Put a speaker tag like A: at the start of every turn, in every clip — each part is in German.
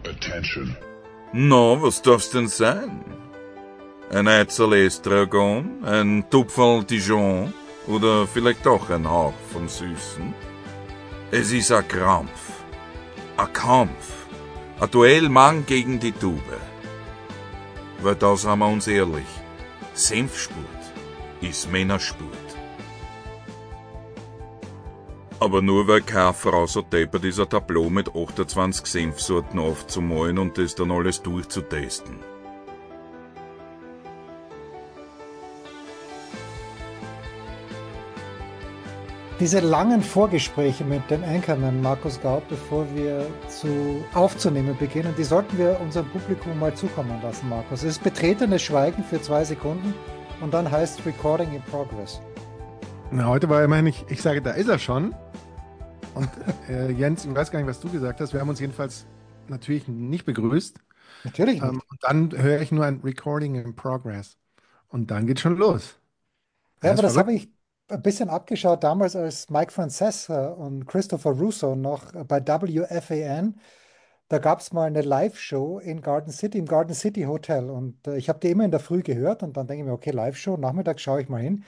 A: Attention.
B: Na, was darf's denn sein? Ein Eizel Estragon, ein Tupferl Dijon oder vielleicht doch ein Hauch vom Süßen? Es ist ein Krampf, ein Kampf, ein Duell Mann gegen die Tube. Weil da sind wir uns ehrlich, Senfspurt ist Männerspurt. Aber nur weil keine Frau so deppert ist, ein Tableau mit 28 Senfsorten aufzumalen und das dann alles durchzutesten.
C: Diese langen Vorgespräche mit dem Anchorman Markus Gaub, bevor wir aufzunehmen beginnen, die sollten wir unserem Publikum mal zukommen lassen, Markus. Es ist betretenes Schweigen für 2 Sekunden und dann heißt Recording in Progress.
D: Na, heute war immerhin nicht, ich sage, da ist er schon. Und Jens, ich weiß gar nicht, was du gesagt hast. Wir haben uns jedenfalls natürlich nicht begrüßt.
C: Natürlich nicht.
D: Und dann höre ich nur ein Recording in Progress. Und dann geht schon los.
C: Ja, aber
D: ist
C: das habe
D: verrückt.
C: ich ein bisschen abgeschaut damals, als Mike Francesa und Christopher Russo noch bei WFAN. Da gab es mal eine Live-Show in Garden City, im Garden City Hotel. Und ich habe die immer in der Früh gehört und dann denke ich mir, okay, Live-Show, Nachmittag schaue ich mal hin.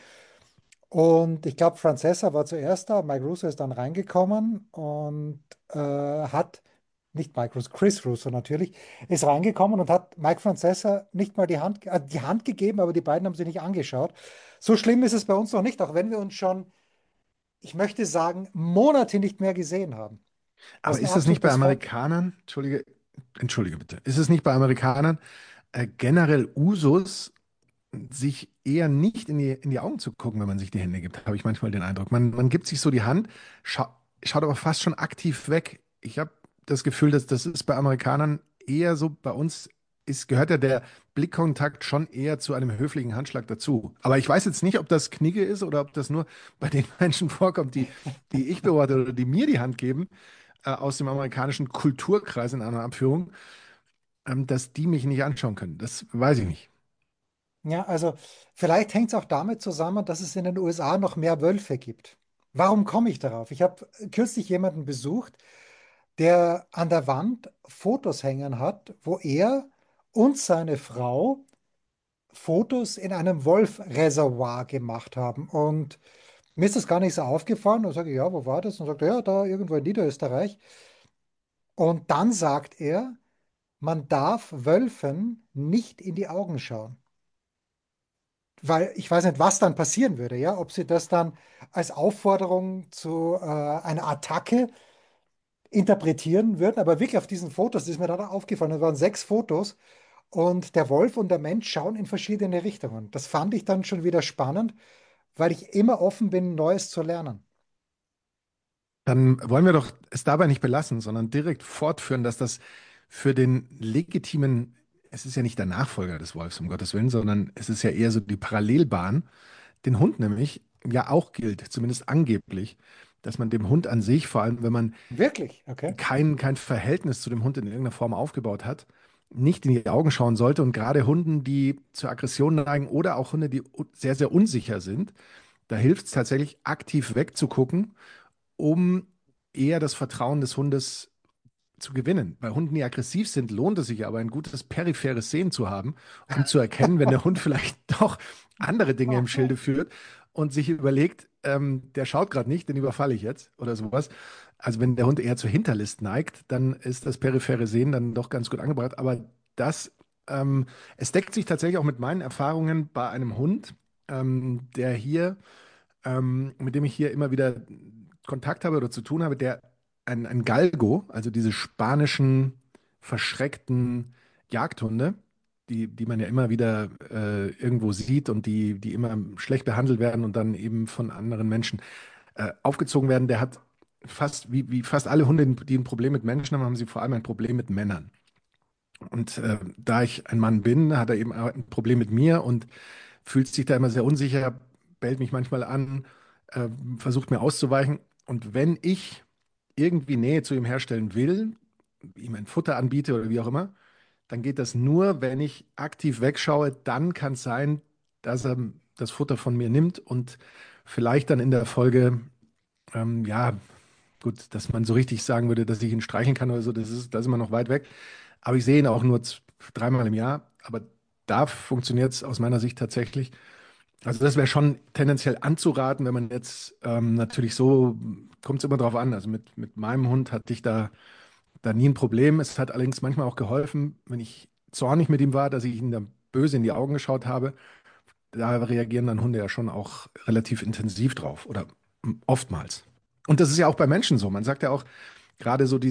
C: Und ich glaube, Francesa war zuerst da, Mike Russo ist dann reingekommen und hat, nicht Mike Russo, Chris Russo natürlich, ist reingekommen und hat Mike Francesa nicht mal die Hand gegeben, aber die beiden haben sich nicht angeschaut. So schlimm ist es bei uns noch nicht, auch wenn wir uns schon, ich möchte sagen, Monate nicht mehr gesehen haben.
D: Aber
C: Was ein
D: ist es nicht bei
C: absolutes
D: Amerikanern, entschuldige bitte, ist es nicht bei Amerikanern generell Usus, sich eher nicht in die Augen zu gucken, wenn man sich die Hände gibt, habe ich manchmal den Eindruck. Man gibt sich so die Hand, schaut aber fast schon aktiv weg. Ich habe das Gefühl, dass das ist bei Amerikanern eher so, bei uns gehört ja der Blickkontakt schon eher zu einem höflichen Handschlag dazu. Aber ich weiß jetzt nicht, ob das Knigge ist oder ob das nur bei den Menschen vorkommt, die ich beobachte oder die mir die Hand geben, aus dem amerikanischen Kulturkreis in einer Abführung, dass die mich nicht anschauen können. Das weiß ich nicht.
C: Ja, also vielleicht hängt es auch damit zusammen, dass es in den USA noch mehr Wölfe gibt. Warum komme ich darauf? Ich habe kürzlich jemanden besucht, der an der Wand Fotos hängen hat, wo er und seine Frau Fotos in einem Wolfreservoir gemacht haben. Und mir ist das gar nicht so aufgefallen. Und sage ich, ja, wo war das? Und sagt er, ja, da irgendwo in Niederösterreich. Und dann sagt er, man darf Wölfen nicht in die Augen schauen. Weil ich weiß nicht, was dann passieren würde, ja, ob sie das dann als Aufforderung zu einer Attacke interpretieren würden, aber wirklich auf diesen Fotos, das ist mir dann aufgefallen, es waren 6 Fotos und der Wolf und der Mensch schauen in verschiedene Richtungen. Das fand ich dann schon wieder spannend, weil ich immer offen bin, Neues zu lernen.
D: Dann wollen wir doch es dabei nicht belassen, sondern direkt fortführen, dass das für den legitimen, es ist ja nicht der Nachfolger des Wolfs, um Gottes Willen, sondern es ist ja eher so die Parallelbahn, den Hund nämlich ja auch gilt, zumindest angeblich, dass man dem Hund an sich, vor allem wenn man
C: Wirklich, okay.
D: kein Verhältnis zu dem Hund in irgendeiner Form aufgebaut hat, nicht in die Augen schauen sollte. Und gerade Hunden, die zur Aggression neigen oder auch Hunde, die sehr, sehr unsicher sind, da hilft es tatsächlich aktiv wegzugucken, um eher das Vertrauen des Hundes zu gewinnen. Bei Hunden, die aggressiv sind, lohnt es sich aber, ein gutes peripheres Sehen zu haben, um zu erkennen, wenn der Hund vielleicht doch andere Dinge im Schilde führt und sich überlegt, der schaut gerade nicht, den überfalle ich jetzt oder sowas. Also wenn der Hund eher zur Hinterlist neigt, dann ist das periphere Sehen dann doch ganz gut angebracht. Aber das, es deckt sich tatsächlich auch mit meinen Erfahrungen bei einem Hund, der hier mit dem ich hier immer wieder Kontakt habe oder zu tun habe, der ein Galgo, also diese spanischen verschreckten Jagdhunde, die man ja immer wieder irgendwo sieht und die immer schlecht behandelt werden und dann eben von anderen Menschen aufgezogen werden, der hat fast wie fast alle Hunde, die ein Problem mit Menschen haben, haben sie vor allem ein Problem mit Männern. Und da ich ein Mann bin, hat er eben auch ein Problem mit mir und fühlt sich da immer sehr unsicher, bellt mich manchmal an, versucht mir auszuweichen. Und wenn ich irgendwie Nähe zu ihm herstellen will, ihm ein Futter anbiete oder wie auch immer, dann geht das nur, wenn ich aktiv wegschaue. Dann kann es sein, dass er das Futter von mir nimmt und vielleicht dann in der Folge, ja, Gut, dass man so richtig sagen würde, dass ich ihn streicheln kann oder so, das ist immer noch weit weg. Aber ich sehe ihn auch nur dreimal im Jahr. Aber da funktioniert es aus meiner Sicht tatsächlich. Also das wäre schon tendenziell anzuraten, wenn man jetzt natürlich so, kommt es immer drauf an. Also mit meinem Hund hatte ich da nie ein Problem. Es hat allerdings manchmal auch geholfen, wenn ich zornig mit ihm war, dass ich ihm dann böse in die Augen geschaut habe. Da reagieren dann Hunde ja schon auch relativ intensiv drauf oder oftmals. Und das ist ja auch bei Menschen so. Man sagt ja auch gerade so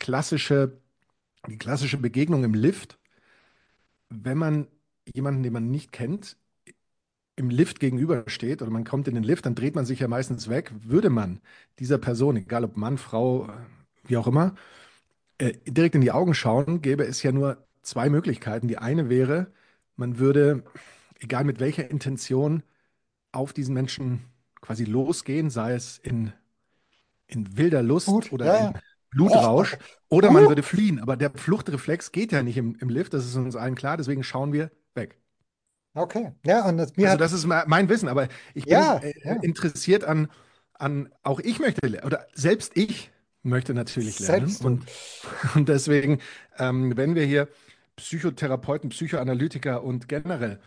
D: die klassische Begegnung im Lift, wenn man jemanden, den man nicht kennt, im Lift gegenübersteht oder man kommt in den Lift, dann dreht man sich ja meistens weg. Würde man dieser Person, egal ob Mann, Frau, wie auch immer, direkt in die Augen schauen, gäbe es ja nur zwei Möglichkeiten. Die eine wäre, man würde, egal mit welcher Intention, auf diesen Menschen quasi losgehen, sei es in wilder Lust
C: Gut,
D: oder
C: ja,
D: in
C: ja. Oh,
D: Blutrausch,
C: okay.
D: oder man würde
C: Uh,
D: fliehen. Aber der Fluchtreflex geht ja nicht im Lift, das ist uns allen klar, deswegen schauen wir weg.
C: okay. Ja, und mir
D: Also
C: hat,
D: das ist mein Wissen, aber ich bin
C: ja, ja,
D: interessiert auch ich möchte, oder selbst ich möchte natürlich lernen
C: selbst du.
D: und deswegen, wenn wir hier Psychotherapeuten, Psychoanalytiker und generell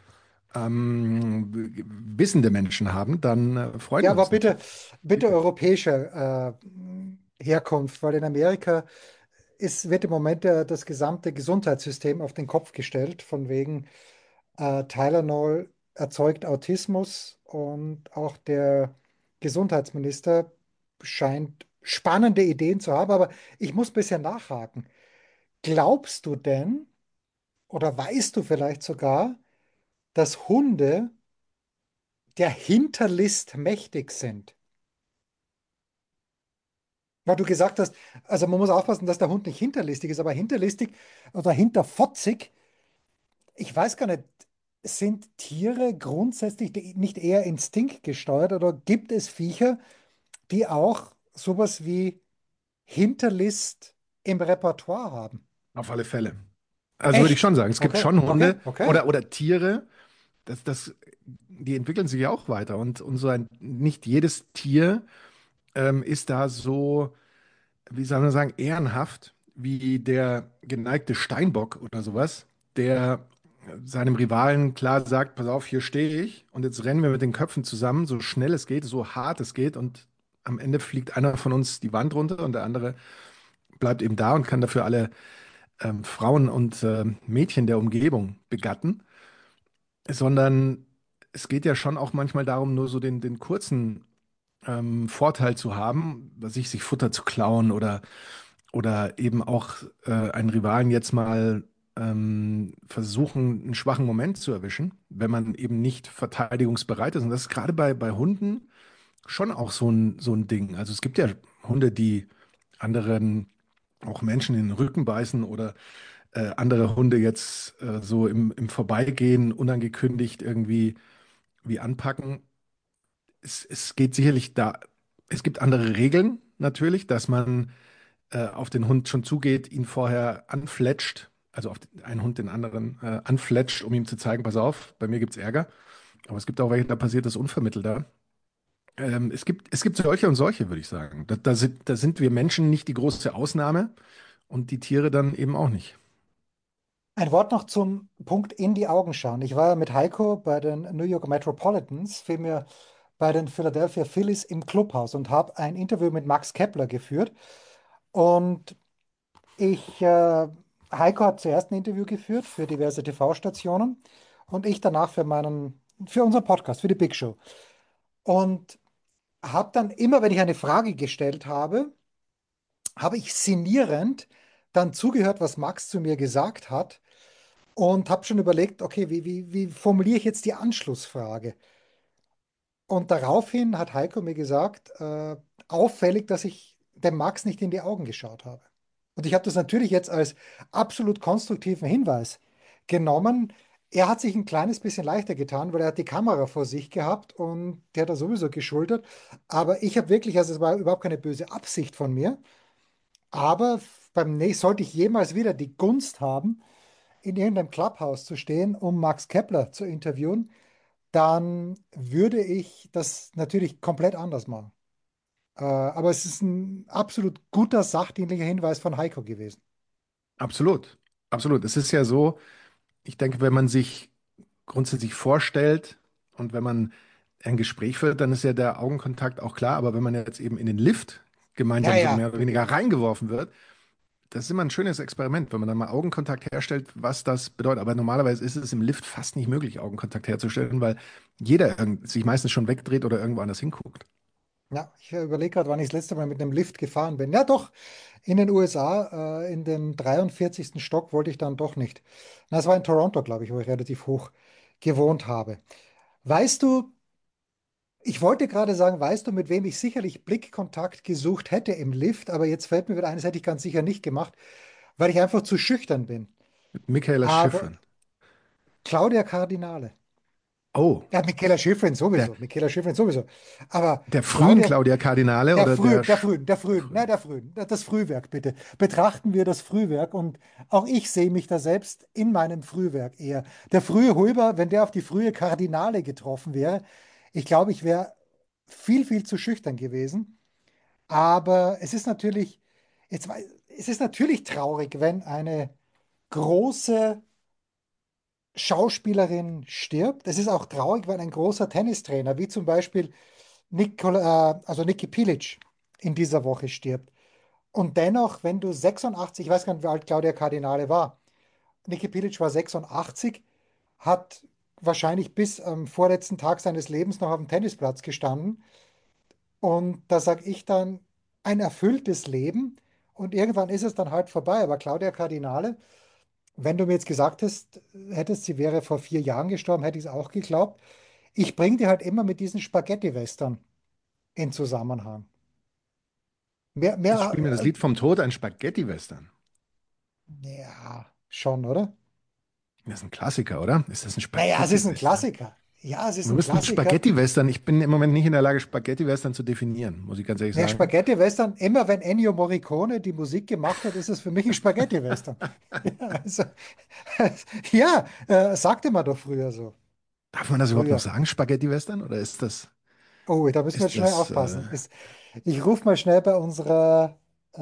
D: wissende Menschen haben, dann freuen
C: Ja,
D: wir
C: aber
D: uns
C: bitte,
D: natürlich.
C: bitte
D: Feedback.
C: europäischer Herkunft, weil in Amerika wird im Moment das gesamte Gesundheitssystem auf den Kopf gestellt, von wegen Tylenol erzeugt Autismus und auch der Gesundheitsminister scheint spannende Ideen zu haben, aber ich muss ein bisschen nachhaken. Glaubst du denn oder weißt du vielleicht sogar, dass Hunde der Hinterlist mächtig sind? Weil du gesagt hast, also man muss aufpassen, dass der Hund nicht hinterlistig ist, aber hinterlistig oder hinterfotzig, ich weiß gar nicht, sind Tiere grundsätzlich nicht eher instinktgesteuert oder gibt es Viecher, die auch sowas wie Hinterlist im Repertoire haben?
D: Auf alle Fälle. Also würde ich
C: Echt?
D: schon sagen, es gibt
C: Okay,
D: schon
C: okay,
D: Hunde
C: okay.
D: oder Tiere, die entwickeln sich ja auch weiter und nicht jedes Tier ist da so, wie soll man sagen, ehrenhaft wie der geneigte Steinbock oder sowas, der seinem Rivalen klar sagt, pass auf, hier stehe ich und jetzt rennen wir mit den Köpfen zusammen, so schnell es geht, so hart es geht und am Ende fliegt einer von uns die Wand runter und der andere bleibt eben da und kann dafür alle Frauen und Mädchen der Umgebung begatten, sondern es geht ja schon auch manchmal darum, nur so den kurzen Vorteil zu haben, sich Futter zu klauen oder eben auch einen Rivalen jetzt mal versuchen, einen schwachen Moment zu erwischen, wenn man eben nicht verteidigungsbereit ist. Und das ist gerade bei Hunden schon auch so ein Ding. Also es gibt ja Hunde, die anderen, auch Menschen in den Rücken beißen oder andere Hunde jetzt so im Vorbeigehen unangekündigt irgendwie wie anpacken. Es geht sicherlich es gibt andere Regeln natürlich, dass man auf den Hund schon zugeht, ihn vorher anfletscht, also einen Hund den anderen anfletscht, um ihm zu zeigen, pass auf, bei mir gibt es Ärger. Aber es gibt auch welche, da passiert das unvermittelter. Es gibt solche und solche, würde ich sagen. Da sind wir Menschen nicht die große Ausnahme und die Tiere dann eben auch nicht.
C: Ein Wort noch zum Punkt in die Augen schauen. Ich war ja mit Heiko bei den New York Metropolitans, vielmehr bei den Philadelphia Phillies im Clubhaus und habe ein Interview mit Max Kepler geführt. Und Heiko hat zuerst ein Interview geführt für diverse TV-Stationen und ich danach für unseren Podcast, für die Big Show. Und habe dann immer, wenn ich eine Frage gestellt habe, habe ich sinnierend dann zugehört, was Max zu mir gesagt hat und habe schon überlegt, okay, wie formuliere ich jetzt die Anschlussfrage? Und daraufhin hat Heiko mir gesagt, auffällig, dass ich dem Max nicht in die Augen geschaut habe. Und ich habe das natürlich jetzt als absolut konstruktiven Hinweis genommen. Er hat sich ein kleines bisschen leichter getan, weil er hat die Kamera vor sich gehabt und der hat er sowieso geschultert. Aber ich habe wirklich, also es war überhaupt keine böse Absicht von mir. Aber beim nächsten sollte ich jemals wieder die Gunst haben, in irgendeinem Clubhouse zu stehen, um Max Kepler zu interviewen, dann würde ich das natürlich komplett anders machen. Aber es ist ein absolut guter, sachdienlicher Hinweis von Heiko gewesen.
D: Absolut. Absolut. Es ist ja so, ich denke, wenn man sich grundsätzlich vorstellt und wenn man ein Gespräch führt, dann ist ja der Augenkontakt auch klar. Aber wenn man jetzt eben in den Lift
C: Ja,
D: gemeinsam so
C: ja.
D: mehr oder weniger reingeworfen wird, das ist immer ein schönes Experiment, wenn man dann mal Augenkontakt herstellt, was das bedeutet. Aber normalerweise ist es im Lift fast nicht möglich, Augenkontakt herzustellen, weil jeder sich meistens schon wegdreht oder irgendwo anders hinguckt.
C: Ja, ich überlege gerade, wann ich das letzte Mal mit einem Lift gefahren bin. Ja, doch, in den USA, in den 43. Stock wollte ich dann doch nicht. Na, das war in Toronto, glaube ich, wo ich relativ hoch gewohnt habe. Weißt du, ich wollte gerade sagen, weißt du, mit wem ich sicherlich Blickkontakt gesucht hätte im Lift, aber jetzt fällt mir wieder ein, das hätte ich ganz sicher nicht gemacht, weil ich einfach zu schüchtern bin.
D: Mit Michaela
C: Aber
D: Schifrin.
C: Claudia Cardinale.
D: Oh,
C: Ja, Michaela Schifrin
D: der,
C: sowieso, Michaela Schifrin sowieso. Aber
D: der frühen
C: Claudia,
D: Claudia Cardinale oder der
C: Der frühen, nein,
D: frühen?
C: der frühen, das Frühwerk bitte. Betrachten wir das Frühwerk und auch ich sehe mich da selbst in meinem Frühwerk eher. Der frühe Hulber, wenn der auf die frühe Kardinale getroffen wäre, ich glaube, ich wäre viel zu schüchtern gewesen. Aber es ist natürlich, es ist natürlich traurig, wenn eine große Schauspielerin stirbt. Es ist auch traurig, wenn ein großer Tennistrainer, wie zum Beispiel also Niki Pilic, in dieser Woche stirbt. Und dennoch, wenn du 86, ich weiß gar nicht, wie alt Claudia Cardinale war, Niki Pilic war 86, hat wahrscheinlich bis am vorletzten Tag seines Lebens noch auf dem Tennisplatz gestanden. Und da sage ich dann, ein erfülltes Leben. Und irgendwann ist es dann halt vorbei. Aber Claudia Cardinale, wenn du mir jetzt gesagt hättest, sie wäre vor 4 Jahren gestorben, hätte ich es auch geglaubt. Ich bringe die halt immer mit diesen Spaghetti-Western in Zusammenhang.
D: Ist Spiel mir das
C: Mehr,
D: Lied vom Tod ein Spaghetti-Western?
C: ja, schon, oder?
D: Das ist ein Klassiker, oder? Ist das ein
C: Naja, es ist ein
D: Spaghetti-Western?
C: Klassiker. Ja, es ist
D: Du
C: ein
D: bist mit
C: Klassiker.
D: Spaghetti-Western. Ich bin im Moment nicht in der Lage, Spaghetti-Western zu definieren, muss ich ganz ehrlich
C: Ne,
D: sagen.
C: Spaghetti-Western, immer wenn Ennio Morricone die Musik gemacht hat, ist es für mich ein Spaghetti-Western. Ja, also, ja, sagte man doch früher so.
D: Darf man das überhaupt noch
C: Früher.
D: sagen, Spaghetti-Western? Oder
C: Oh, da müssen wir jetzt
D: ist
C: schnell
D: das,
C: aufpassen. Ich rufe mal schnell bei unserer,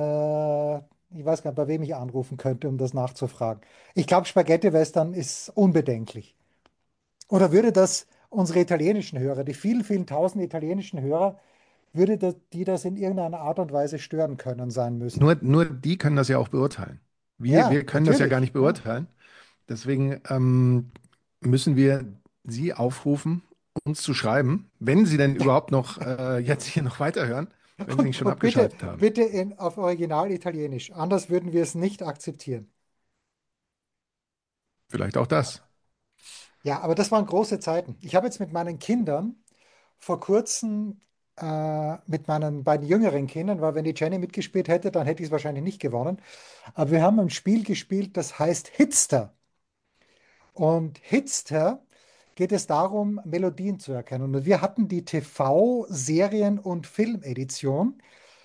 C: ich weiß gar nicht, bei wem ich anrufen könnte, um das nachzufragen. Ich glaube, Spaghetti-Western ist unbedenklich. Oder würde das unsere italienischen Hörer, die vielen tausend italienischen Hörer, die das in irgendeiner Art und Weise stören können sein müssen?
D: nur die können das ja auch beurteilen. Wir
C: Ja,
D: können das ja gar
C: natürlich.
D: nicht
C: Ja.
D: beurteilen. Deswegen müssen wir Sie aufrufen, uns zu schreiben, wenn Sie denn überhaupt noch jetzt hier noch weiterhören, wenn Sie nicht schon
C: Und bitte,
D: abgeschaltet haben.
C: bitte auf Original Italienisch. Anders würden wir es nicht akzeptieren.
D: Vielleicht auch das.
C: Ja, aber das waren große Zeiten. Ich habe jetzt mit meinen Kindern vor kurzem, mit meinen beiden jüngeren Kindern, weil wenn die Jenny mitgespielt hätte, dann hätte ich es wahrscheinlich nicht gewonnen. Aber wir haben ein Spiel gespielt, das heißt Hitster. Und Hitster geht es darum, Melodien zu erkennen. Und wir hatten die TV-Serien- und Filmedition.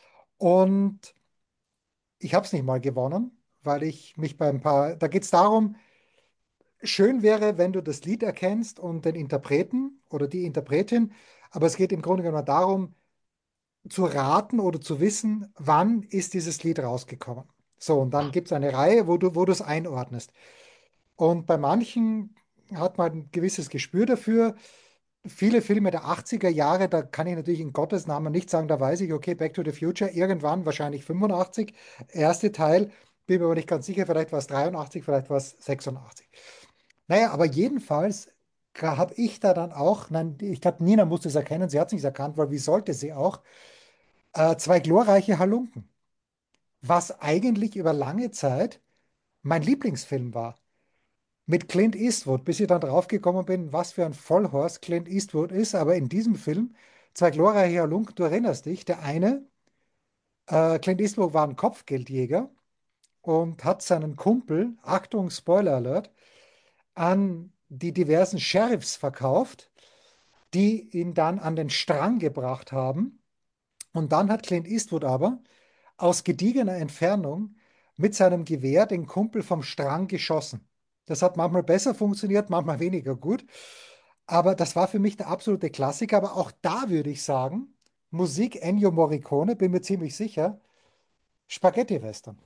C: Und ich habe es nicht mal gewonnen, weil ich mich bei ein paar, da geht es darum, schön wäre, wenn du das Lied erkennst und den Interpreten oder die Interpretin, aber es geht im Grunde genommen darum, zu raten oder zu wissen, wann ist dieses Lied rausgekommen. So, und dann gibt es eine Reihe, wo du es einordnest. Und bei manchen hat man ein gewisses Gespür dafür. Viele Filme der 80er Jahre, da kann ich natürlich in Gottes Namen nicht sagen, da weiß ich, okay, Back to the Future, irgendwann, wahrscheinlich 85, erste Teil, bin mir aber nicht ganz sicher, vielleicht war es 83, vielleicht war es 86. Naja, aber jedenfalls habe ich da dann auch, nein, ich glaube, Nina musste es erkennen, sie hat es nicht erkannt, weil wie sollte sie auch, zwei glorreiche Halunken, was eigentlich über lange Zeit mein Lieblingsfilm war. Mit Clint Eastwood, bis ich dann draufgekommen bin, was für ein Vollhorst Clint Eastwood ist. Aber in diesem Film, zwei glorreiche Halunken, du erinnerst dich, der eine, Clint Eastwood war ein Kopfgeldjäger und hat seinen Kumpel, Achtung, Spoiler Alert, an die diversen Sheriffs verkauft, die ihn dann an den Strang gebracht haben. Und dann hat Clint Eastwood aber aus gediegener Entfernung mit seinem Gewehr den Kumpel vom Strang geschossen. Das hat manchmal besser funktioniert, manchmal weniger gut. Aber das war für mich der absolute Klassiker. Aber auch da würde ich sagen, Musik Ennio Morricone, bin mir ziemlich sicher. Spaghetti-Western.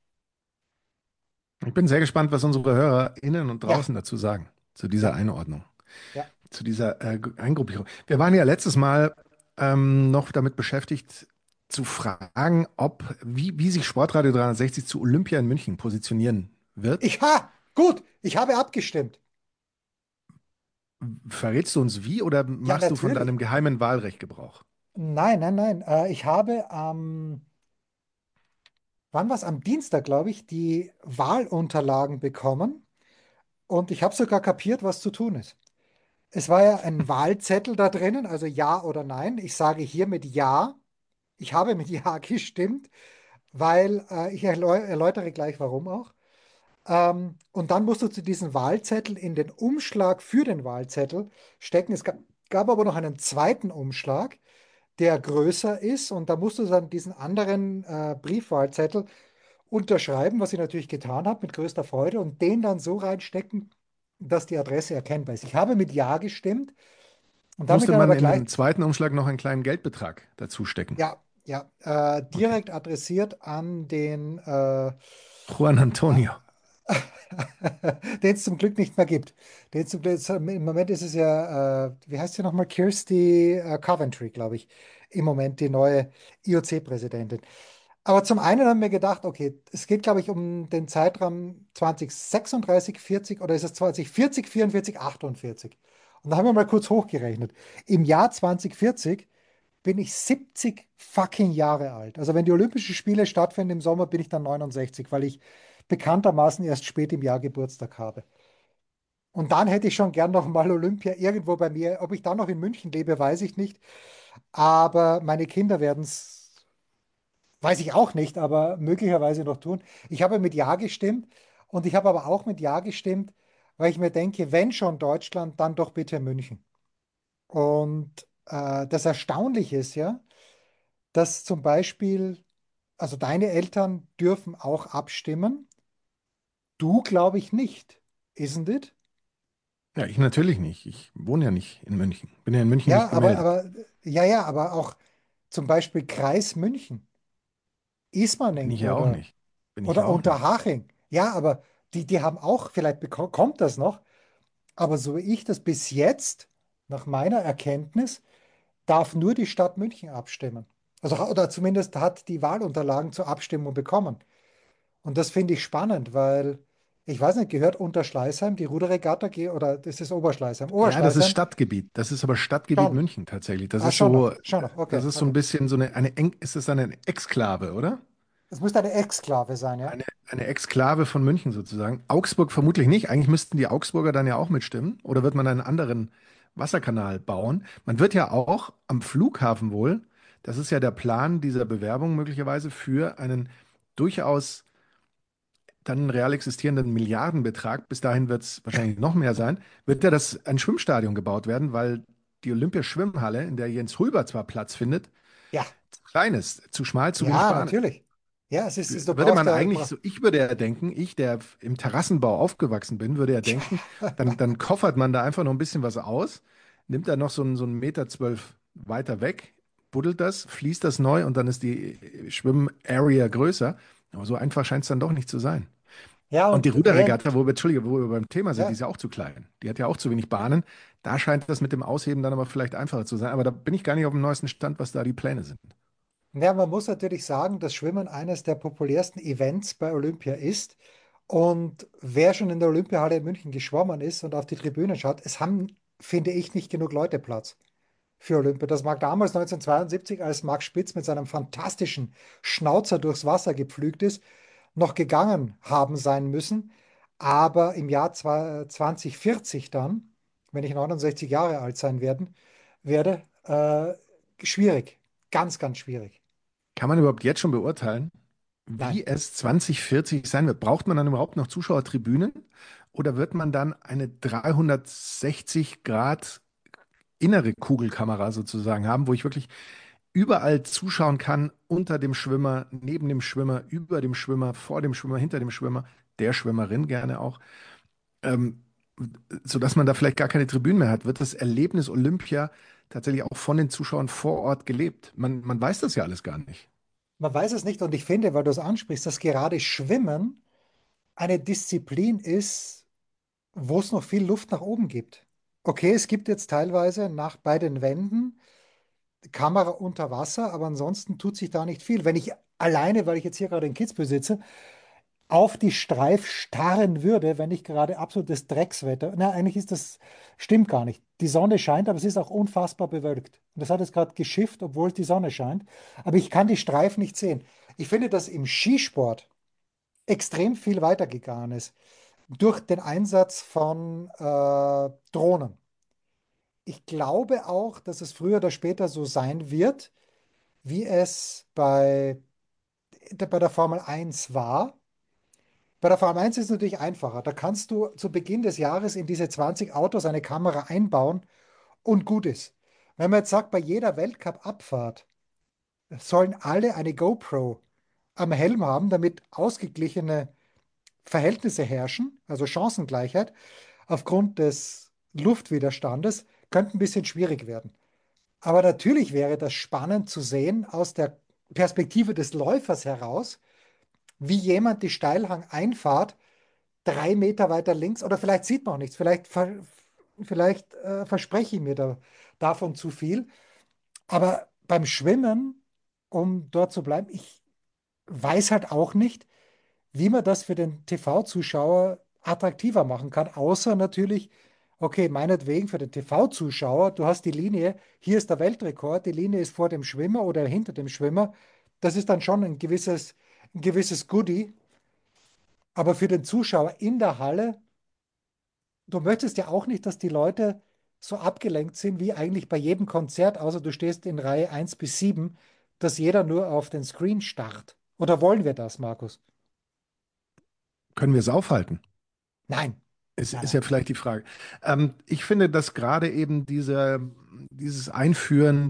D: Ich bin sehr gespannt, was unsere Hörer innen und
C: Ja,
D: draußen dazu sagen, zu dieser
C: ja,
D: Einordnung,
C: ja.
D: zu dieser Eingruppierung. Wir waren ja letztes Mal noch damit beschäftigt, zu fragen, wie sich Sportradio 360 zu Olympia in München positionieren wird.
C: Gut, ich habe abgestimmt.
D: Verrätst du uns wie oder
C: Ja,
D: machst du von
C: natürlich.
D: deinem geheimen Wahlrecht Gebrauch?
C: Nein, nein, nein. Ich habe wann war es? Am Dienstag, glaube ich, die Wahlunterlagen bekommen und ich habe sogar kapiert, was zu tun ist. Es war ja ein Wahlzettel da drinnen, also ja oder nein. Ich sage hiermit ja. Ich habe mit ja gestimmt, weil ich erläutere gleich warum auch. Und dann musst du zu diesem Wahlzettel in den Umschlag für den Wahlzettel stecken. Es gab aber noch einen zweiten Umschlag, der größer ist und da musst du dann diesen anderen Briefwahlzettel unterschreiben, was ich natürlich getan habe mit größter Freude und den dann so reinstecken, dass die Adresse erkennbar ist. Ich habe mit Ja gestimmt und damit
D: Musste
C: dann
D: man
C: aber
D: in
C: gleich,
D: den zweiten Umschlag noch einen kleinen Geldbetrag dazu stecken?
C: ja, ja,
D: Okay.
C: direkt adressiert an den
D: Juan Antonio.
C: den es zum Glück nicht mehr gibt. Im Moment ist es ja, wie heißt sie nochmal? Kirsty Coventry, glaube ich, im Moment die neue IOC-Präsidentin. Aber zum einen haben wir gedacht, okay, es geht, glaube ich, um den Zeitraum 2036, 40 oder ist es 2040, 44, 48? Und da haben wir mal kurz hochgerechnet. Im Jahr 2040 bin ich 70 fucking Jahre alt. Also wenn die Olympischen Spiele stattfinden im Sommer, bin ich dann 69, weil ich bekanntermaßen erst spät im Jahr Geburtstag habe. Und dann hätte ich schon gern noch mal Olympia irgendwo bei mir. Ob ich dann noch in München lebe, weiß ich nicht. Aber meine Kinder werden es, weiß ich auch nicht, aber möglicherweise noch tun. Ich habe mit Ja gestimmt und ich habe aber auch mit Ja gestimmt, weil ich mir denke, wenn schon Deutschland, dann doch bitte München. Und das Erstaunliche ist ja, dass zum Beispiel, also deine Eltern dürfen auch abstimmen. Du, glaube ich, nicht. Isn't it?
D: Ja, ich natürlich nicht. Ich wohne ja nicht in München. Bin ja in München
C: Ja,
D: nicht gemeldet.
C: aber auch zum Beispiel Kreis München,
D: Bin
C: Ismaning
D: ich ja auch nicht. Bin ich ja
C: oder
D: auch nicht.
C: Unterhaching. Ja, aber die haben auch, vielleicht kommt das noch, aber so wie ich das bis jetzt, nach meiner Erkenntnis, darf nur die Stadt München abstimmen. Also, oder zumindest hat die Wahlunterlagen zur Abstimmung bekommen. Und das finde ich spannend, weil, ich weiß nicht, gehört Unterschleißheim, die Ruderregatta, oder das ist Oberschleißheim?
D: Ja, das ist
C: Oberschleißheim?
D: Stadtgebiet. Das ist aber Stadtgebiet
C: Schon.
D: München tatsächlich.
C: Ah, schon noch,
D: Das
C: okay,
D: ist so ein
C: okay.
D: bisschen so ist das eine Exklave, oder?
C: Es müsste eine Exklave sein, ja?
D: Eine Exklave von München sozusagen. Augsburg vermutlich nicht. Eigentlich müssten die Augsburger dann ja auch mitstimmen. Oder wird man einen anderen Wasserkanal bauen? Man wird ja auch am Flughafen wohl, das ist ja der Plan dieser Bewerbung möglicherweise für einen durchaus dann real existierenden Milliardenbetrag, bis dahin wird es wahrscheinlich noch mehr sein, wird ja ein Schwimmstadion gebaut werden, weil die Olympiaschwimmhalle, in der Jens Rüber zwar Platz findet,
C: Ja,
D: zu klein ist, zu schmal, zu wenig
C: ja,
D: Bahnen.
C: natürlich. Ja, du
D: Würde
C: brauchst
D: man
C: da,
D: eigentlich so, ich würde ja denken, ich, der im Terrassenbau aufgewachsen bin, würde ja denken, dann koffert man da einfach noch ein bisschen was aus, nimmt da noch so einen Meter 12 weiter weg, buddelt das, fließt das neu und dann ist die Schwimmarea größer. Aber so einfach scheint es dann doch nicht zu sein.
C: ja,
D: Und die
C: und
D: Ruderregatta, Entschuldige, wo wir beim Thema sind, die
C: ja,
D: ist ja auch zu klein. Die hat ja auch zu wenig Bahnen. Da scheint das mit dem Ausheben dann aber vielleicht einfacher zu sein. Aber da bin ich gar nicht auf dem neuesten Stand, was da die Pläne sind.
C: ja, man muss natürlich sagen, dass Schwimmen eines der populärsten Events bei Olympia ist. Und wer schon in der Olympiahalle in München geschwommen ist und auf die Tribüne schaut, es haben, finde ich, nicht genug Leute Platz für Olympia. Das mag damals 1972, als Max Spitz mit seinem fantastischen Schnauzer durchs Wasser gepflügt ist, noch gegangen haben sein müssen. Aber im Jahr 2040 dann, wenn ich 69 Jahre alt sein werde, schwierig. Ganz, ganz schwierig.
D: Kann man überhaupt jetzt schon beurteilen,
C: Nein.
D: wie es 2040 sein wird? Braucht man dann überhaupt noch Zuschauertribünen? Oder wird man dann eine 360 Grad innere Kugelkamera sozusagen haben, wo ich wirklich überall zuschauen kann, unter dem Schwimmer, neben dem Schwimmer, über dem Schwimmer, vor dem Schwimmer, hinter dem Schwimmer, der Schwimmerin gerne auch, ähm, sodass man da vielleicht gar keine Tribünen mehr hat? Wird das Erlebnis Olympia tatsächlich auch von den Zuschauern vor Ort gelebt. Man weiß das ja alles gar nicht.
C: Man weiß es nicht und ich finde, weil du es ansprichst, dass gerade Schwimmen eine Disziplin ist, wo es noch viel Luft nach oben gibt. Okay, es gibt jetzt teilweise bei den Wänden Kamera unter Wasser, aber ansonsten tut sich da nicht viel. Wenn ich alleine, weil ich jetzt hier gerade in Kitzbühel sitze, auf die Streif starren würde, wenn ich gerade absolutes Dreckswetter. Na, eigentlich stimmt gar nicht. Die Sonne scheint, aber es ist auch unfassbar bewölkt. Und das hat jetzt gerade geschifft, obwohl die Sonne scheint. Aber ich kann die Streif nicht sehen. Ich finde, dass im Skisport extrem viel weitergegangen ist durch den Einsatz von Drohnen. Ich glaube auch, dass es früher oder später so sein wird, wie es bei der Formel 1 war. Bei der Formel 1 ist es natürlich einfacher. Da kannst du zu Beginn des Jahres in diese 20 Autos eine Kamera einbauen und gut ist. Wenn man jetzt sagt, bei jeder Weltcup-Abfahrt sollen alle eine GoPro am Helm haben, damit ausgeglichene Verhältnisse herrschen, also Chancengleichheit, aufgrund des Luftwiderstandes, könnte ein bisschen schwierig werden. Aber natürlich wäre das spannend zu sehen aus der Perspektive des Läufers heraus, wie jemand die Steilhang-Einfahrt 3 Meter weiter links, oder vielleicht sieht man auch nichts, vielleicht verspreche ich mir davon zu viel. Aber beim Schwimmen, um dort zu bleiben, ich weiß halt auch nicht, wie man das für den TV-Zuschauer attraktiver machen kann, außer natürlich, okay, meinetwegen für den TV-Zuschauer, du hast die Linie, hier ist der Weltrekord, die Linie ist vor dem Schwimmer oder hinter dem Schwimmer. Das ist dann schon ein gewisses Goodie. Aber für den Zuschauer in der Halle, du möchtest ja auch nicht, dass die Leute so abgelenkt sind wie eigentlich bei jedem Konzert, außer du stehst in Reihe 1 bis 7, dass jeder nur auf den Screen starrt. Oder wollen wir das, Markus?
D: Können wir es aufhalten?
C: Nein,
D: Ist,
C: nein,
D: ist
C: nein.
D: ja vielleicht die Frage. Ich finde, dass gerade eben dieses Einführen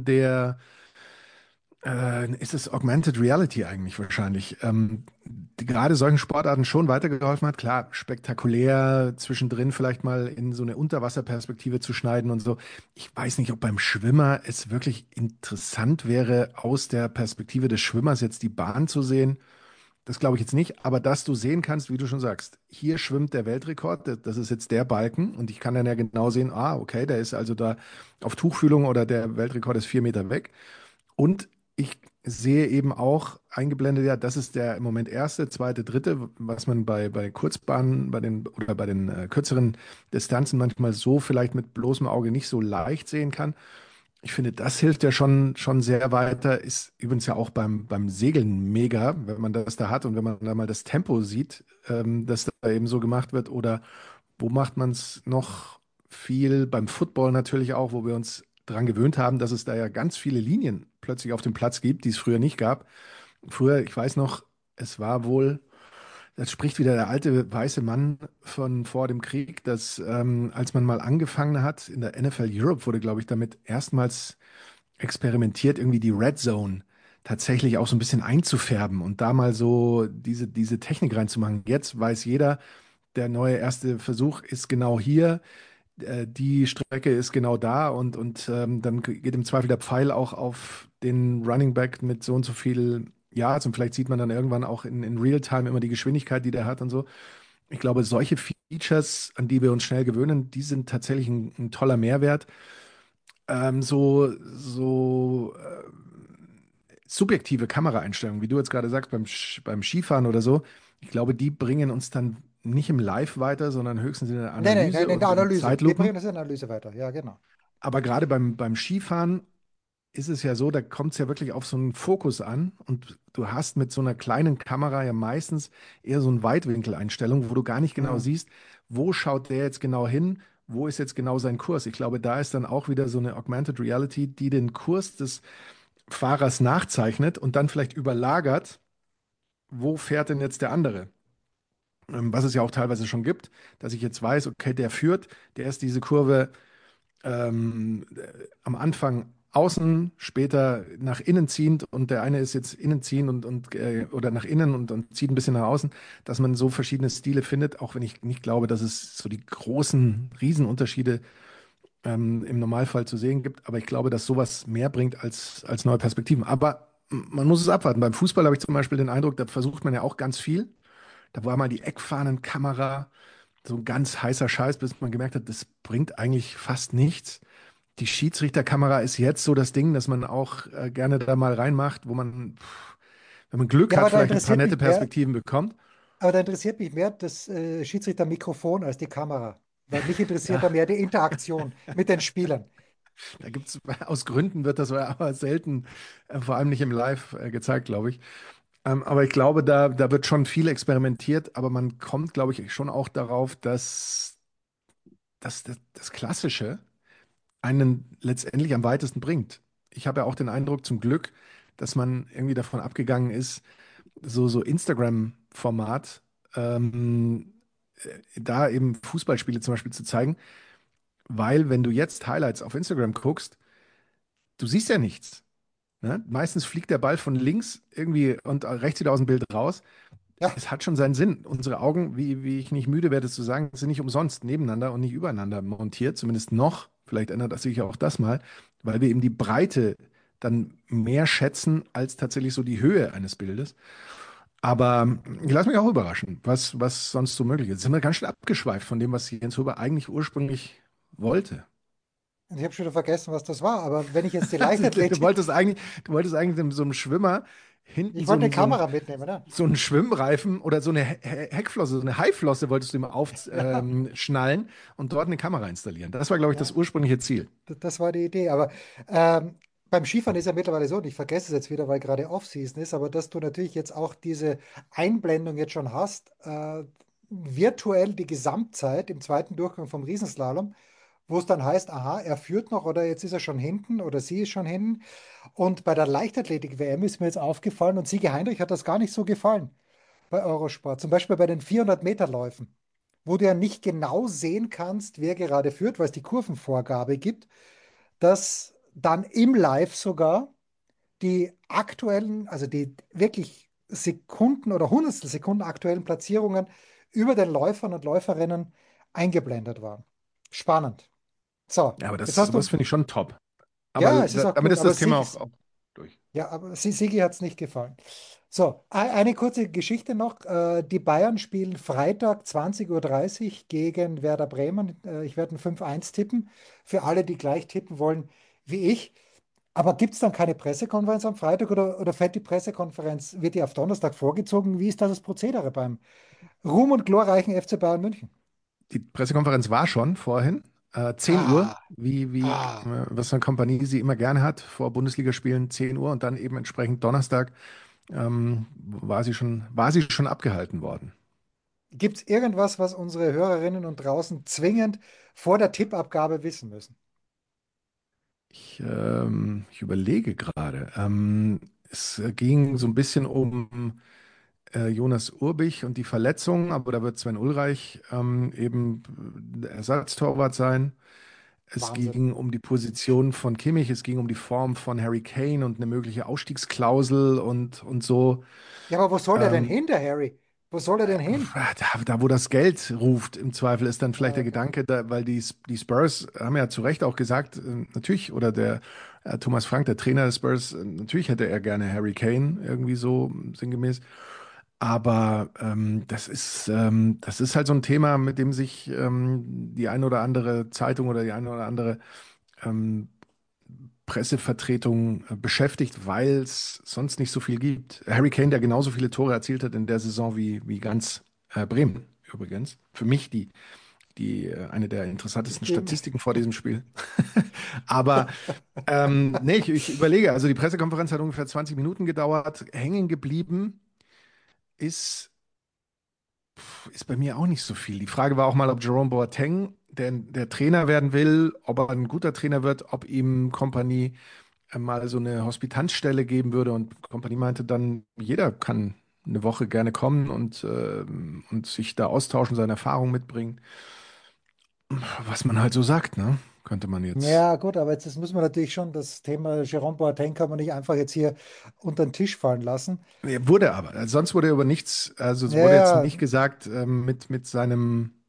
D: ist es Augmented Reality eigentlich wahrscheinlich, die gerade solchen Sportarten schon weitergeholfen hat. Klar, spektakulär zwischendrin vielleicht mal in so eine Unterwasserperspektive zu schneiden und so. Ich weiß nicht, ob beim Schwimmer es wirklich interessant wäre, aus der Perspektive des Schwimmers jetzt die Bahn zu sehen. Das glaube ich jetzt nicht, aber dass du sehen kannst, wie du schon sagst, hier schwimmt der Weltrekord, das ist jetzt der Balken und ich kann dann ja genau sehen, okay, der ist also da auf Tuchfühlung oder der Weltrekord ist 4 Meter weg. Und ich sehe eben auch eingeblendet, ja, das ist der im Moment erste, zweite, dritte, was man bei Kurzbahnen, bei den kürzeren Distanzen manchmal so vielleicht mit bloßem Auge nicht so leicht sehen kann. Ich finde, das hilft ja schon sehr weiter. Ist übrigens ja auch beim Segeln mega, wenn man das da hat und wenn man da mal das Tempo sieht, das da eben so gemacht wird. Oder wo macht man es noch viel? Beim Football natürlich auch, wo wir uns daran gewöhnt haben, dass es da ja ganz viele Linien plötzlich auf dem Platz gibt, die es früher nicht gab. Früher, ich weiß noch, es war wohl. Das spricht wieder der alte weiße Mann von vor dem Krieg, dass als man mal angefangen hat, in der NFL Europe wurde, glaube ich, damit erstmals experimentiert, irgendwie die Red Zone tatsächlich auch so ein bisschen einzufärben und da mal so diese Technik reinzumachen. Jetzt weiß jeder, der neue erste Versuch ist genau hier, die Strecke ist genau da und dann geht im Zweifel der Pfeil auch auf den Running Back mit so und so viel Yards und vielleicht sieht man dann irgendwann auch in Realtime immer die Geschwindigkeit, die der hat und so. Ich glaube, solche Features, an die wir uns schnell gewöhnen, die sind tatsächlich ein toller Mehrwert. Subjektive Kameraeinstellungen, wie du jetzt gerade sagst, beim Skifahren oder so, ich glaube, die bringen uns dann nicht im Live weiter, sondern höchstens in der
C: Nein, nein, nein,
D: Analyse
C: in der
D: und in
C: Analyse. Die bringen
D: Zeitlupen.
C: das in der Analyse weiter. Ja, genau.
D: Aber gerade beim Skifahren ist es ja so, da kommt es ja wirklich auf so einen Fokus an und du hast mit so einer kleinen Kamera ja meistens eher so eine Weitwinkeleinstellung, wo du gar nicht genau
C: Mhm.
D: siehst, wo schaut der jetzt genau hin, wo ist jetzt genau sein Kurs. Ich glaube, da ist dann auch wieder so eine Augmented Reality, die den Kurs des Fahrers nachzeichnet und dann vielleicht überlagert, wo fährt denn jetzt der andere? Was es ja auch teilweise schon gibt, dass ich jetzt weiß, okay, der führt, der ist diese Kurve am Anfang außen, später nach innen ziehend und der eine ist jetzt innen ziehen und oder nach innen und zieht ein bisschen nach außen, dass man so verschiedene Stile findet, auch wenn ich nicht glaube, dass es so die großen Riesenunterschiede im Normalfall zu sehen gibt. Aber ich glaube, dass sowas mehr bringt als neue Perspektiven. Aber man muss es abwarten. Beim Fußball habe ich zum Beispiel den Eindruck, da versucht man ja auch ganz viel. Da war mal die Eckfahnenkamera so ein ganz heißer Scheiß, bis man gemerkt hat, das bringt eigentlich fast nichts. Die Schiedsrichterkamera ist jetzt so das Ding, dass man auch gerne da mal reinmacht, wo man, wenn man Glück
C: Ja,
D: hat, vielleicht ein paar nette Perspektiven bekommt.
C: aber da interessiert mich mehr das Schiedsrichter-Mikrofon als die Kamera. Weil mich interessiert da
D: Ja,
C: mehr die Interaktion mit den Spielern.
D: da gibt es, aus Gründen wird das aber selten, vor allem nicht im Live, gezeigt, glaube ich. Aber ich glaube, da wird schon viel experimentiert, aber man kommt, glaube ich, schon auch darauf, dass das Klassische einen letztendlich am weitesten bringt. Ich habe ja auch den Eindruck, zum Glück, dass man irgendwie davon abgegangen ist, so Instagram-Format, da eben Fußballspiele zum Beispiel zu zeigen, weil wenn du jetzt Highlights auf Instagram guckst, du siehst ja nichts. Ne? Meistens fliegt der Ball von links irgendwie und rechts wieder aus dem Bild raus.
C: Ja,
D: Es hat schon seinen Sinn. Unsere Augen, wie ich nicht müde werde zu sagen, sind nicht umsonst nebeneinander und nicht übereinander montiert, zumindest noch. Vielleicht ändert das sich ja auch das mal, weil wir eben die Breite dann mehr schätzen als tatsächlich so die Höhe eines Bildes. Aber ich lasse mich auch überraschen, was sonst so möglich ist. Jetzt sind wir ganz schön abgeschweift von dem, was Jens Huber eigentlich ursprünglich wollte.
C: und ich habe schon wieder vergessen, was das war. Aber wenn ich jetzt die
D: Also,
C: Leichtathletik,
D: du wolltest eigentlich so einem Schwimmer hinten
C: ich wollte eine Kamera mitnehmen, ne?
D: so einen Schwimmreifen oder so eine Heckflosse, so eine Haiflosse wolltest du ihm aufschnallen und dort eine Kamera installieren. Das war, glaube ich, das
C: Ja,
D: ursprüngliche Ziel.
C: das war die Idee. Aber beim Skifahren ist ja mittlerweile so, und ich vergesse es jetzt wieder, weil gerade Off-Season ist, aber dass du natürlich jetzt auch diese Einblendung jetzt schon hast, virtuell die Gesamtzeit im zweiten Durchgang vom Riesenslalom, wo es dann heißt, aha, er führt noch oder jetzt ist er schon hinten oder sie ist schon hinten. Und bei der Leichtathletik-WM ist mir jetzt aufgefallen und Sigi Heinrich hat das gar nicht so gefallen bei Eurosport. Zum Beispiel bei den 400-Meter-Läufen, wo du ja nicht genau sehen kannst, wer gerade führt, weil es die Kurvenvorgabe gibt, dass dann im Live sogar die aktuellen, also die wirklich Sekunden oder Hundertstel Sekunden aktuellen Platzierungen über den Läufern und Läuferinnen eingeblendet waren. Spannend. So,
D: Ja, aber
C: jetzt hast
D: sowas
C: du,
D: finde ich schon top.
C: ja,
D: Aber
C: es ist auch
D: damit
C: gut,
D: ist
C: aber
D: das Thema auch durch.
C: Ja, aber Sigi hat es nicht gefallen. So, eine kurze Geschichte noch. Die Bayern spielen Freitag 20:30 Uhr gegen Werder Bremen. Ich werde ein 5-1 tippen, für alle, die gleich tippen wollen wie ich. Aber gibt es dann keine Pressekonferenz am Freitag oder fällt die Pressekonferenz, wird die auf Donnerstag vorgezogen? Wie ist da das Prozedere beim Ruhm und glorreichen FC Bayern München?
D: Die Pressekonferenz war schon vorhin, 10 Uhr,
C: Ah,
D: was eine Kompanie sie immer gerne hat, vor Bundesligaspielen 10 Uhr und dann eben entsprechend Donnerstag war sie schon abgehalten worden.
C: Gibt es irgendwas, was unsere Hörerinnen und draußen zwingend vor der Tippabgabe wissen müssen?
D: Ich überlege gerade. Es ging so ein bisschen um Jonas Urbich und die Verletzung, aber da wird Sven Ulreich eben der Ersatztorwart sein. Es
C: Wahnsinn.
D: ging um die Position von Kimmich, es ging um die Form von Harry Kane und eine mögliche Ausstiegsklausel und so.
C: Ja, aber wo soll er denn
D: Ähm,
C: hin, der Harry? Wo soll er denn hin?
D: wo das Geld ruft, im Zweifel ist dann vielleicht
C: Ah,
D: der
C: okay.
D: Gedanke, weil die Spurs haben ja zu Recht auch gesagt, natürlich, oder der Thomas Frank, der Trainer des Spurs, natürlich hätte er gerne Harry Kane, irgendwie so sinngemäß. Aber das ist halt so ein Thema, mit dem sich die eine oder andere Zeitung oder die eine oder andere ähm, Pressevertretung beschäftigt, weil es sonst nicht so viel gibt. Harry Kane, der genauso viele Tore erzielt hat in der Saison wie ganz Bremen übrigens. Für mich eine der interessantesten
C: Stimmt.
D: Statistiken vor diesem Spiel. Aber nee, ich überlege, also die Pressekonferenz hat ungefähr 20 Minuten gedauert. Hängen geblieben ist ist bei mir auch nicht so viel. Die Frage war auch mal, ob Jerome Boateng der Trainer werden will, ob er ein guter Trainer wird, ob ihm Kompanie mal so eine Hospitanzstelle geben würde. Und Kompanie meinte dann, jeder kann eine Woche gerne kommen und sich da austauschen, seine Erfahrungen mitbringen. Was man halt so sagt, ne? Könnte man jetzt.
C: Ja, gut, aber jetzt das muss man natürlich schon, das Thema Jerome Boateng kann man nicht einfach jetzt hier unter den Tisch fallen lassen.
D: Er wurde aber. Sonst wurde über nichts, also es
C: Ja,
D: wurde jetzt
C: ja,
D: nicht gesagt, mit seinem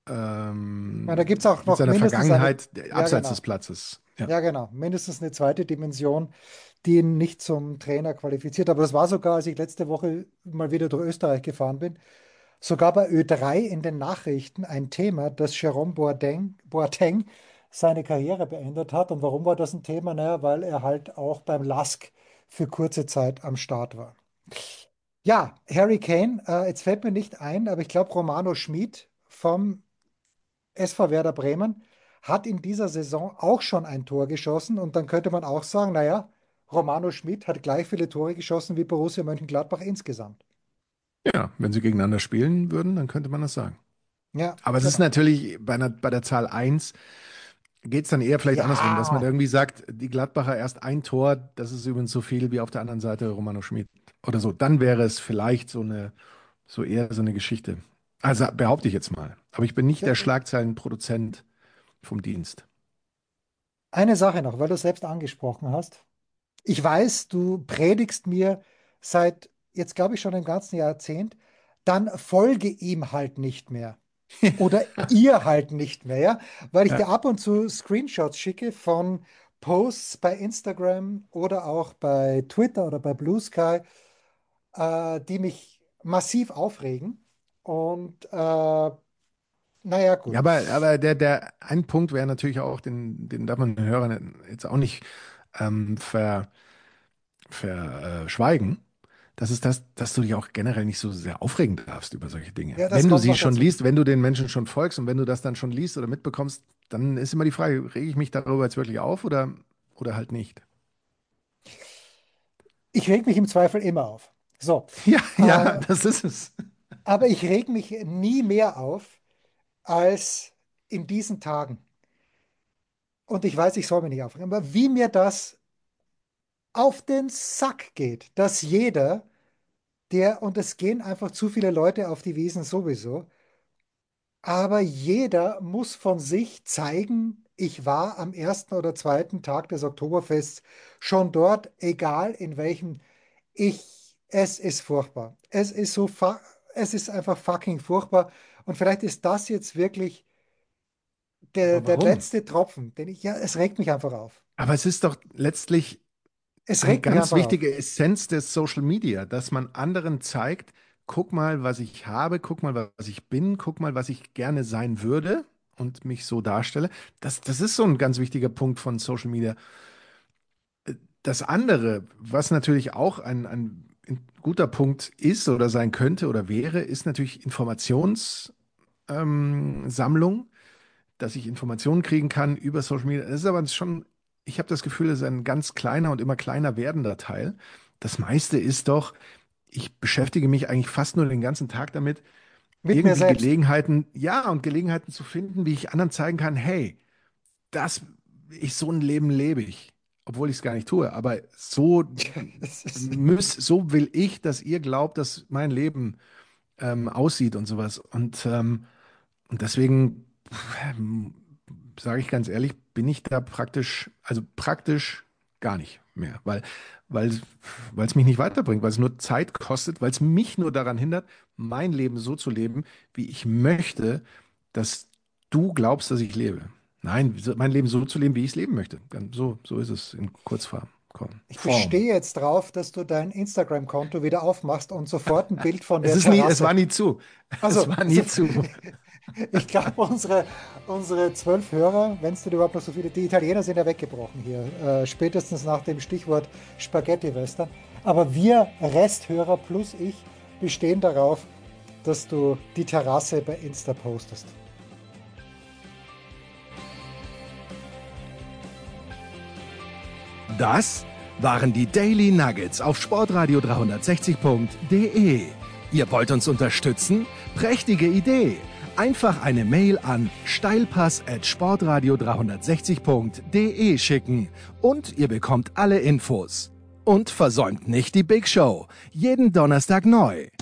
C: Da gibt es auch
D: mit
C: noch
D: seiner
C: mindestens
D: Vergangenheit
C: ja,
D: abseits
C: genau.
D: des Platzes. Ja.
C: Ja, genau. Mindestens eine zweite Dimension, die ihn nicht zum Trainer qualifiziert. Aber das war sogar, als ich letzte Woche mal wieder durch Österreich gefahren bin, sogar bei Ö3 in den Nachrichten ein Thema, dass Jerome Boateng seine Karriere beendet hat. Und warum war das ein Thema? Naja, weil er halt auch beim LASK für kurze Zeit am Start war. Ja, Harry Kane, jetzt fällt mir nicht ein, aber ich glaube, Romano Schmid vom SV Werder Bremen hat in dieser Saison auch schon ein Tor geschossen. Und dann könnte man auch sagen, naja, Romano Schmid hat gleich viele Tore geschossen wie Borussia Mönchengladbach insgesamt.
D: Ja, wenn sie gegeneinander spielen würden, dann könnte man das sagen.
C: Ja,
D: Aber es ist
C: genau.
D: natürlich bei der Zahl 1 geht es dann eher vielleicht andersrum, dass man
C: Ja,
D: irgendwie sagt, die Gladbacher erst ein Tor, das ist übrigens so viel wie auf der anderen Seite Romano Schmid oder so. Dann wäre es vielleicht so eher so eine Geschichte. Also behaupte ich jetzt mal. Aber ich bin nicht der Schlagzeilenproduzent vom Dienst.
C: eine Sache noch, weil du es selbst angesprochen hast. Ich weiß, du predigst mir seit jetzt, glaube ich, schon einem ganzen Jahrzehnt, dann folge ihm halt nicht mehr. Oder ihr halt nicht mehr, ja? Weil ich
D: Ja.
C: dir ab und zu Screenshots schicke von Posts bei Instagram oder auch bei Twitter oder bei Blue Sky, die mich massiv aufregen. Und naja,
D: Ja,
C: gut.
D: aber der ein Punkt wäre natürlich auch, den darf man den Hörern jetzt auch nicht verschweigen. Das ist das, dass du dich auch generell nicht so sehr aufregen darfst über solche Dinge.
C: Ja, das
D: Wenn du
C: kommt
D: sie
C: noch
D: schon
C: dazu.
D: liest, wenn du den Menschen schon folgst und wenn du das dann schon liest oder mitbekommst, dann ist immer die Frage, rege ich mich darüber jetzt wirklich auf oder halt nicht?
C: Ich reg mich im Zweifel immer auf. So,
D: Ja, ja,
C: äh,
D: das ist es.
C: aber ich reg mich nie mehr auf als in diesen Tagen. Und ich weiß, ich soll mich nicht aufregen, aber wie mir das auf den Sack geht, dass jeder, und es gehen einfach zu viele Leute auf die Wiesn sowieso, aber jeder muss von sich zeigen, ich war am ersten oder zweiten Tag des Oktoberfests schon dort, egal in welchem es ist furchtbar. Es ist einfach fucking furchtbar. Und vielleicht ist das jetzt wirklich
D: Aber
C: der
D: warum?
C: letzte Tropfen, ja, es regt mich einfach auf.
D: Aber es ist doch letztlich
C: Es
D: eine
C: regt mich
D: ganz
C: einfach auf.
D: wichtige Essenz des Social Media, dass man anderen zeigt, guck mal, was ich habe, guck mal, was ich bin, guck mal, was ich gerne sein würde und mich so darstelle. Das ist so ein ganz wichtiger Punkt von Social Media. Das andere, was natürlich auch ein guter Punkt ist oder sein könnte oder wäre, ist natürlich Informationssammlung, dass ich Informationen kriegen kann über Social Media. Das ist aber schon, ich habe das Gefühl, das ist ein ganz kleiner und immer kleiner werdender Teil. Das meiste ist doch, ich beschäftige mich eigentlich fast nur den ganzen Tag damit,
C: Mit mir
D: irgendwie
C: selbst.
D: Gelegenheiten, ja, und Gelegenheiten zu finden, wie ich anderen zeigen kann, hey, das, so ein Leben lebe ich. Obwohl ich es gar nicht tue, aber
C: Das ist,
D: so will ich, dass ihr glaubt, dass mein Leben aussieht und sowas. Und deswegen sage ich ganz ehrlich, bin ich da praktisch gar nicht mehr, weil, weil es mich nicht weiterbringt, weil es nur Zeit kostet, weil es mich nur daran hindert, mein Leben so zu leben, wie ich möchte, dass du glaubst, dass ich lebe. Nein, mein Leben so zu leben, wie ich es leben möchte. So ist es in Kurzform.
C: ich
D: Form.
C: bestehe jetzt drauf, dass du dein Instagram-Konto wieder aufmachst und sofort ein Bild von der
D: Es war
C: Terrasse.
D: nie zu. Es
C: Also,
D: war nie zu.
C: ich glaube, unsere 12 Hörer, wenn es denn überhaupt noch so viele, die Italiener sind ja weggebrochen hier, spätestens nach dem Stichwort Spaghetti-Western. Aber wir Resthörer plus ich bestehen darauf, dass du die Terrasse bei Insta postest.
A: Das waren die Daily Nuggets auf Sportradio 360.de. Ihr wollt uns unterstützen? Prächtige Idee! Einfach eine Mail an steilpass@sportradio360.de schicken und ihr bekommt alle Infos. Und versäumt nicht die Big Show. Jeden Donnerstag neu.